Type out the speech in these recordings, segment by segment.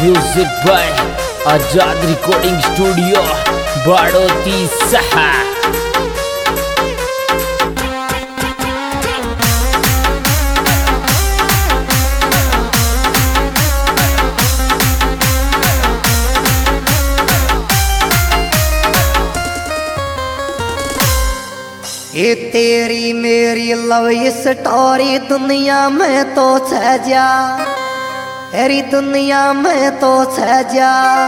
Music by Azad recording studio Badoti Saha. ये तेरी मेरी लव स्टोरी दुनिया में तो सजा, तेरी दुनिया में तो सजा।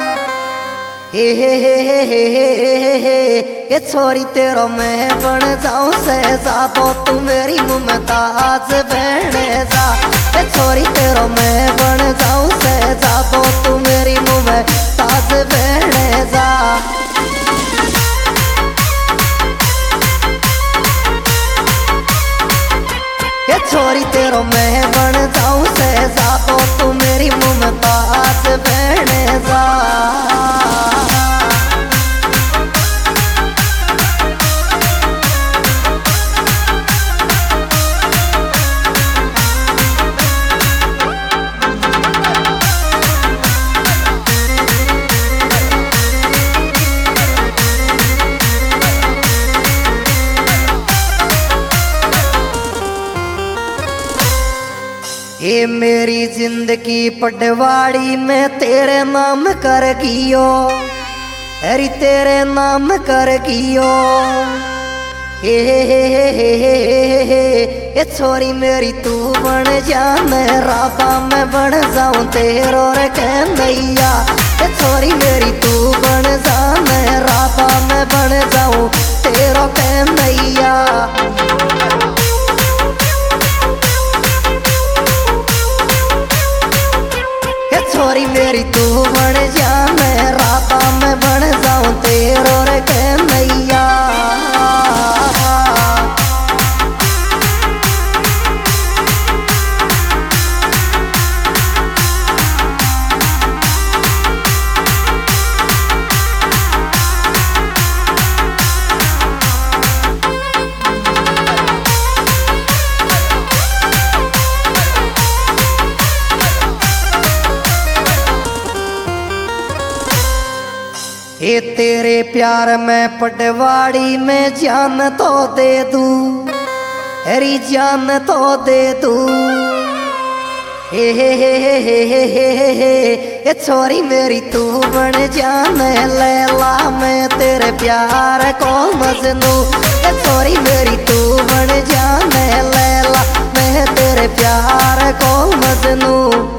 ये छोरी तेरो मैं बन जाऊं शहजादो, तू मेरी मुमताज बहने जा। ये छोरी तेरो मैं बन जाऊं शहजादो, तू मेरी मुमताज बहने जा। छोरी तेरो मैं बन जाऊं शहजादो, तू मेरी मुमताज बहने जा। ये मेरी जिंदगी पटवाड़ी में तेरे नाम कर गियो, अरे तेरे नाम कर गियो। ये छोरी मेरी तू बन जा, मैं राधा मैं बन जाऊं तेरो रे कन्हैया। ये छोरी मेरी तू बन जा, मैं राधा मैं बन जाऊं तेरो कन्हैया। छोरी मेरी तू बन जा, मैं राधा मैं बन जाऊं तेरो रे कन्हैया। ये तेरे प्यार में पटवाड़ी में जान तो दे दूं, हरी जान तो दे दूं। ये छोरी मेरी तू बन जा, मैं लैला मैं तेरे प्यार को मजनू। ये छोरी मेरी तू बन जा, मैं लैला मैं तेरे प्यार को मजनू।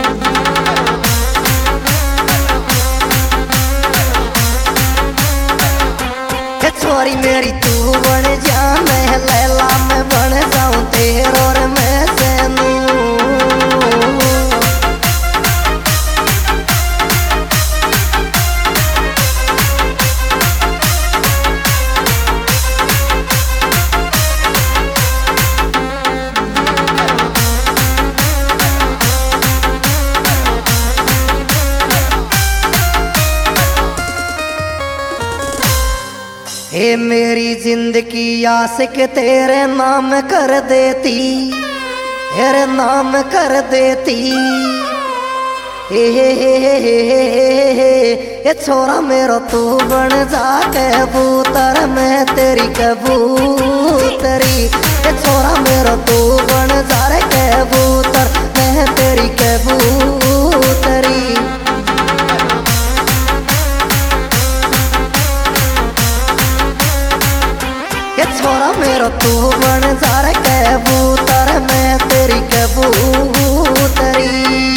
छोरी मेरी तू बन जा, मैं लैला मैं बन जाऊं तेरो रे मैं सैनू। ये मेरी जिंदगी आशिक तेरे नाम कर देती, तेरे नाम कर देती। ये छोरा मेरो तू बन जा कबूतर, मैं तेरी कबूतरी। ये छोरा मेरो तू बन जा रे कबूतर, मैं तेरी कबूतरी। छोरा मेरो तू बन जा रे कबूतर, मैं तेरी कबूतरी।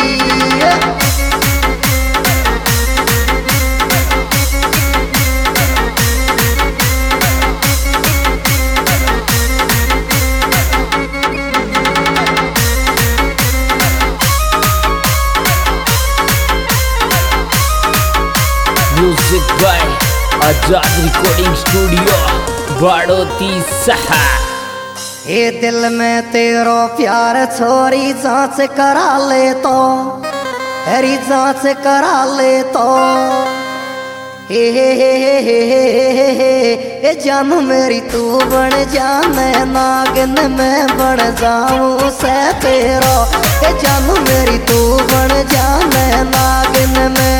Music by Azad recording studio Badoti Saha. ये दिल में तेरो प्यार छोरी जांच करा ले तो, हरी जांच करा ले तो। हे जानू मेरी तू बन जा, मैं नागिन में बन जाऊं से तेरो। हे जानू मेरी तू बन जा, मैं नागिन में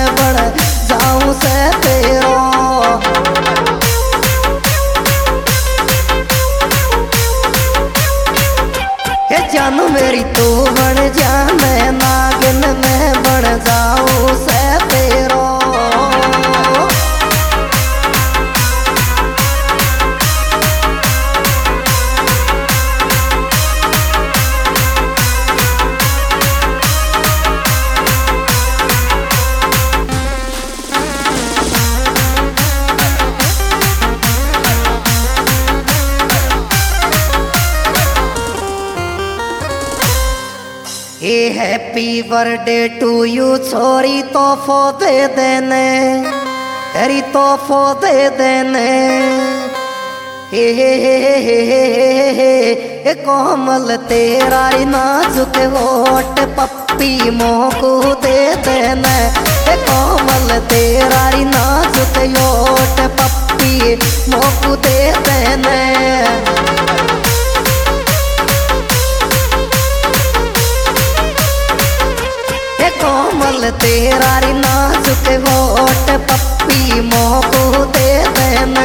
हैप्पी बर्थडे टू यू छोरी तोहफो दे देने तेरी तोहफो दे देने हे कोमल तेरा नाजुक होठ पप्पी मोको दे देने कोमल तेरा नाजुक होठ पप्पी मोको दे देने कोमल तेरा नाजुक होठ पप्पी मोको दे देने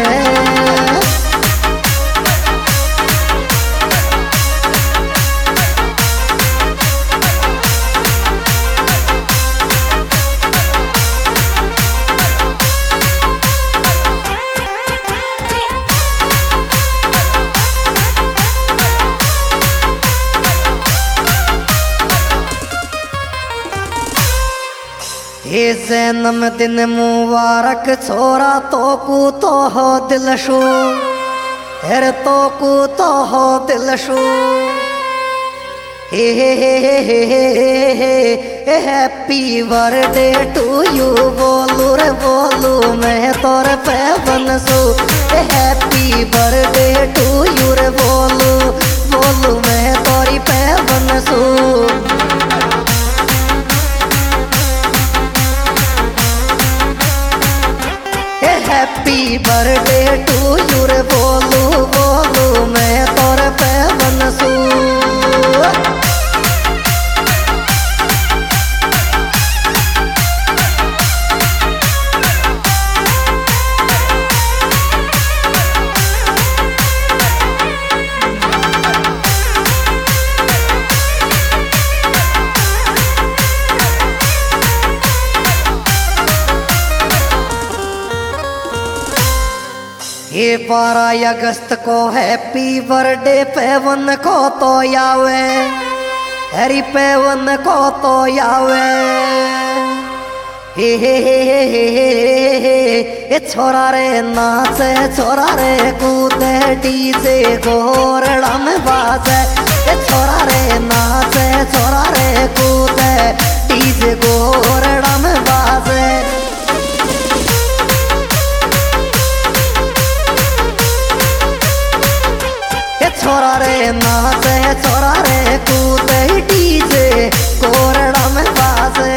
ये जन्मदिन मुबारक छोरा तोकू तो हो दिल शू हेर तोकू तो हो दिल शू हैप्पी बर्थडे टू यू बोलू रे बोलू मैं तोरे पे बनसू हैप्पी बर्थडे टू यू रे बोलू बोलू मैं तोरी पे बनसू हैप्पी बर्थडे टू यू रे बोलू बोलू मैं तोरे पे बनसू ये 12 अगस्त को हैप्पी बर्थडे पेवन को तो यावे हरी पेवन को तो यावे हे छोरा रे नाचे छोरा रे कूदे डीजे घोरड़ा में बाजे छोरा रे नाचे छोरा रे कूदे डीजे घोरड़ा में बाजे छोरा रे नाचे छोरा रे कूदे डीजे कोरड़ा में बाजे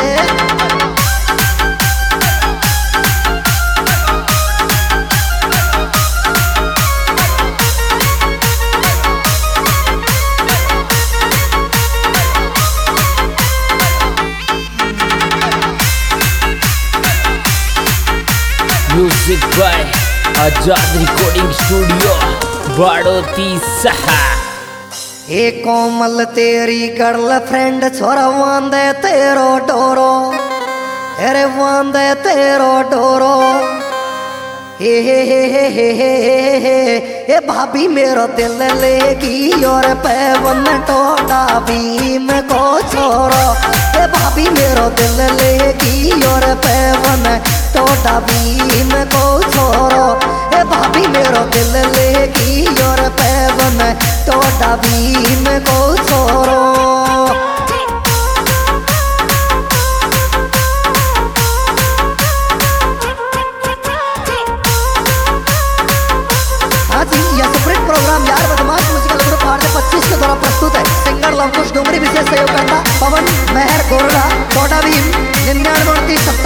music by Azad recording studio Badoti Saha ए कोमल तेरी गर्लफ्रेंड छोरा वांदे तेरो डोरो अरे वांदे तेरो डोरो हे भाभी मेरो दिल लेगी और पैवन टोटा भीम को छोरो हे भाभी मेरो दिल लेगी और पैवन टोटा भीम को छोरो हे भाभी मेरो दिल लेगी और पैवन टोटा भीम को छोरो प्रोग्राम यार बदमाश म्यूजिकल ग्रुप 25 के द्वारा प्रस्तुत है। सिंगर लवकुश डोंगरी विशेष सहयोगकर्ता पवन मेहर गोरडा टोटा भीम 99 29